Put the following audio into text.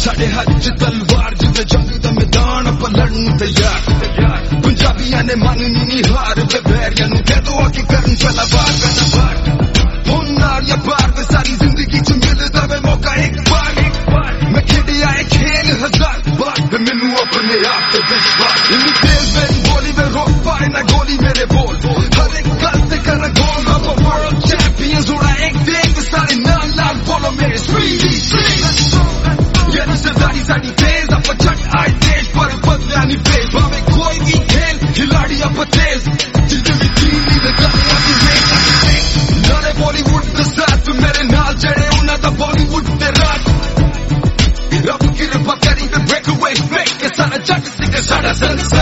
साढ़े हाथ च तलवार जिते जंग दा मैदान पर लड़न तैयार पंजाबियां ने मांगनी नहीं हार वे बैरियां नूं कह दो आके करन पहला बार हुन नार या पार वे सारी जिंदगी च मिलदा वे मौका एक बार मैं खेड़े आए खेल हजार बार वे मैनू अपने आप ते विश्वास इन्नी तेज मेरी बोली वे रोक पाए ना गोली मेरे बोल हर एक गल ते करना गोल I'm a world champion जोड़ा एक दिन वे सारे नाल नाल बोलो मेरे स्वीटी यानी सरदारी साड़ी तेज आप चट आए देश पर बदला नहीं पेश भावे कोई भी खेल खिलाड़ी अब तेज जिंदगी जीनी लगाया की रेस नाले बॉलीवुड के साथ मेरे नाल जड़े उन्हां दा बॉलीवुड ते राज रब की कृपा करी ते ब्रेक अवे फेक के सारा जट सिंगर साड़ा संसार